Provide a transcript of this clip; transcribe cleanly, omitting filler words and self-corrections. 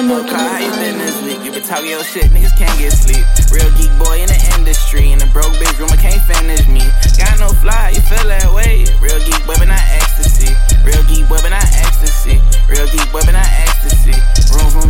no car, how you been this week? You been talking your shit, niggas can't get sleep. Real geek boy in the industry, in the broke bitch room, I can't finish me. Got no fly, you feel that way? Real geek boy, but not ecstasy. Real geek boy, but not ecstasy. Real geek boy, but not ecstasy. Vroom, vroom.